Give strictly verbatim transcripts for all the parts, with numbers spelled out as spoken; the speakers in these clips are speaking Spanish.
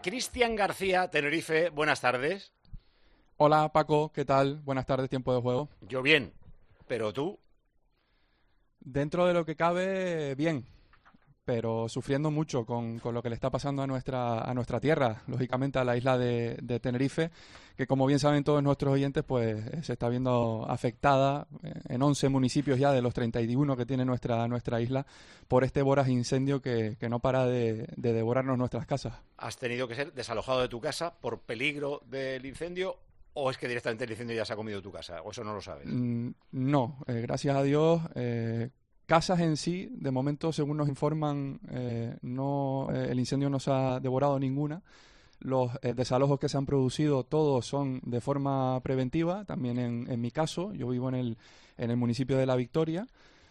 Cristian García, Tenerife, buenas tardes. Hola Paco, ¿qué tal? Buenas tardes, tiempo de juego. Yo bien, pero tú. Dentro de lo que cabe, bien, pero sufriendo mucho con, con lo que le está pasando a nuestra, a nuestra tierra, lógicamente a la isla de, de Tenerife, que como bien saben todos nuestros oyentes, pues se está viendo afectada en once municipios ya de los treinta y uno que tiene nuestra, nuestra isla por este voraz incendio que, que no para de, de devorarnos nuestras casas. ¿Has tenido que ser desalojado de tu casa por peligro del incendio o es que directamente el incendio ya se ha comido tu casa? ¿O eso no lo sabes? Mm, no, eh, gracias a Dios... Eh, Casas en sí, de momento, según nos informan, eh, no, eh, el incendio no se ha devorado ninguna. Los eh, desalojos que se han producido, todos son de forma preventiva. También en, en mi caso, yo vivo en el, en el municipio de La Victoria,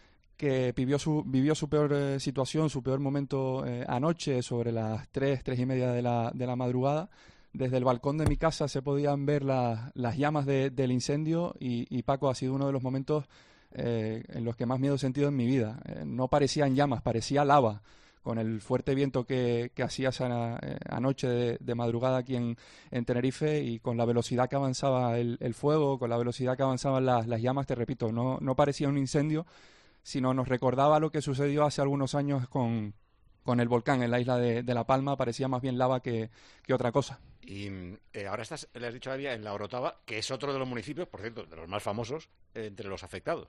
que vivió su, vivió su peor eh, situación, su peor momento eh, anoche, sobre las tres, tres y media de la, de la madrugada. Desde el balcón de mi casa se podían ver la, las llamas de, del incendio y, y Paco, ha sido uno de los momentos Eh, en los que más miedo he sentido en mi vida. Eh, no parecían llamas, parecía lava, con el fuerte viento que, que hacía esa eh, anoche de, de madrugada aquí en, en Tenerife, y con la velocidad que avanzaba el, el fuego, con la velocidad que avanzaban las, las llamas, te repito, no, no parecía un incendio, sino nos recordaba lo que sucedió hace algunos años con, con el volcán en la isla de, de La Palma. Parecía más bien lava que, que otra cosa. Y eh, ahora estás, le has dicho a ella, en La Orotava, que es otro de los municipios, por cierto, de los más famosos, eh, entre los afectados.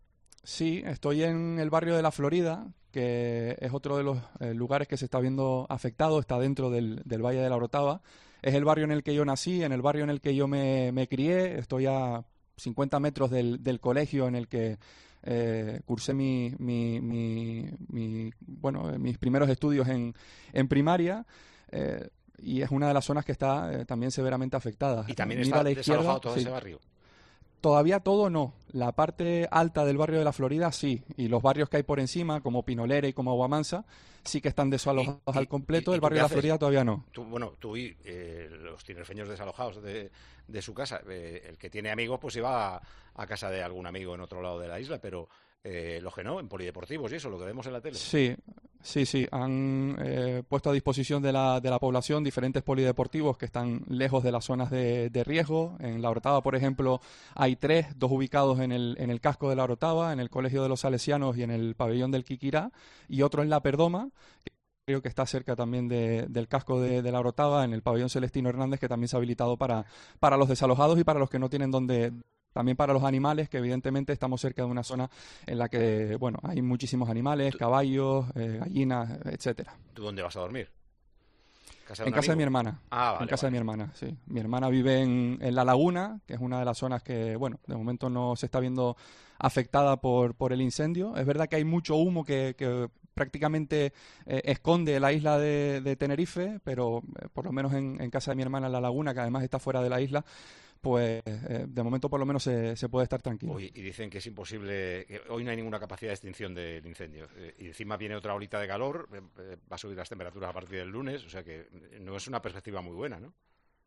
Sí, estoy en el barrio de La Florida, que es otro de los eh, lugares que se está viendo afectado, está dentro del, del Valle de La Orotava. Es el barrio en el que yo nací, en el barrio en el que yo me, me crié. Estoy a cincuenta metros del, del colegio en el que eh, cursé mi, mi, mi, mi, bueno, mis primeros estudios en, en primaria. Eh, y es una de las zonas que está eh, también severamente afectada. ¿Y también Mira está a la desalojado izquierda, todo sí. ese barrio? Todavía todo no. La parte alta del barrio de La Florida sí. Y los barrios que hay por encima, como Pinolera y como Aguamansa, sí que están desalojados ¿Y, y, al completo. y, y el barrio de La Florida todavía no. Tú, bueno, tú y eh, los tinerfeños desalojados de, de su casa. Eh, el que tiene amigos, pues iba a, a casa de algún amigo en otro lado de la isla, pero eh, los que no, en polideportivos y eso, lo que vemos en la tele. Sí, sí, sí. Han eh, puesto a disposición de la, de la población diferentes polideportivos que están lejos de las zonas de, de riesgo. En La Orotava, por ejemplo, hay tres, dos ubicados en el, en el casco de La Orotava, en el Colegio de los Salesianos y en el pabellón del Quiquirá, y otro en La Perdoma, que creo que está cerca también de, del casco de, de La Orotava, en el pabellón Celestino Hernández, que también se ha habilitado para, para los desalojados y para los que no tienen donde... También para los animales, que evidentemente estamos cerca de una zona en la que, bueno, hay muchísimos animales, caballos, eh, gallinas, etcétera. ¿Tú dónde vas a dormir? ¿Casa de en un casa amigo? de mi hermana. Ah, vale, en casa vale. de mi hermana, sí. Mi hermana vive en, en La Laguna, que es una de las zonas que, bueno, de momento no se está viendo afectada por, por el incendio. Es verdad que hay mucho humo que, que prácticamente eh, esconde la isla de, de Tenerife, pero eh, por lo menos en, en casa de mi hermana en La Laguna, que además está fuera de la isla, pues eh, de momento por lo menos se, se puede estar tranquilo. Uy, y dicen que es imposible, que hoy no hay ninguna capacidad de extinción del incendio. Eh, y encima viene otra olita de calor, eh, eh, va a subir las temperaturas a partir del lunes, o sea que no es una perspectiva muy buena, ¿no?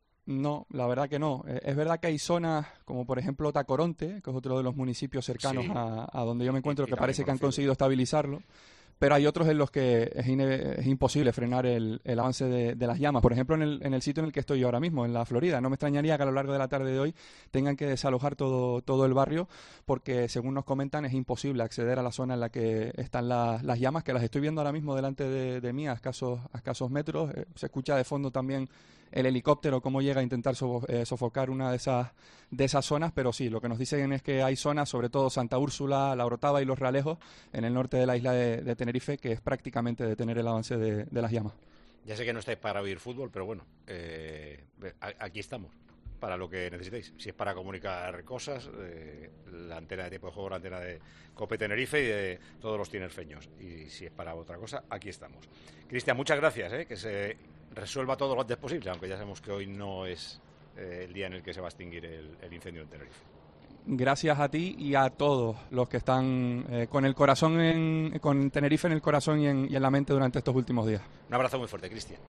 No, la verdad que no. Eh, es verdad que hay zonas como por ejemplo Tacoronte, que es otro de los municipios cercanos Sí. a, a donde yo me encuentro, Y- y que también parece que han conocido. conseguido estabilizarlo. Pero hay otros en los que es, ine- es imposible frenar el, el avance de, de las llamas. Por ejemplo, en el, en el sitio en el que estoy yo ahora mismo, en la Florida. No me extrañaría que a lo largo de la tarde de hoy tengan que desalojar todo, todo el barrio, porque según nos comentan es imposible acceder a la zona en la que están la- las llamas, que las estoy viendo ahora mismo delante de, de mí a escasos, a escasos metros. Eh, se escucha de fondo también el helicóptero, cómo llega a intentar so- eh, sofocar una de esas, de esas zonas, pero sí, lo que nos dicen es que hay zonas, sobre todo Santa Úrsula, La Orotava y Los Realejos, en el norte de la isla de, de Tenerife, que es prácticamente detener el avance de, de las llamas. Ya sé que no estáis para oír fútbol, pero bueno, eh, a- aquí estamos, para lo que necesitéis. Si es para comunicar cosas, eh, la antena de tiempo de juego, la antena de Cope Tenerife y de todos los tinerfeños. Y si es para otra cosa, aquí estamos. Cristian, muchas gracias, ¿eh? Que se resuelva todo lo antes posible, aunque ya sabemos que hoy no es eh, el día en el que se va a extinguir el, el incendio en Tenerife. Gracias a ti y a todos los que están eh, con el corazón en, con Tenerife en el corazón y en, y en la mente durante estos últimos días. Un abrazo muy fuerte, Cristian.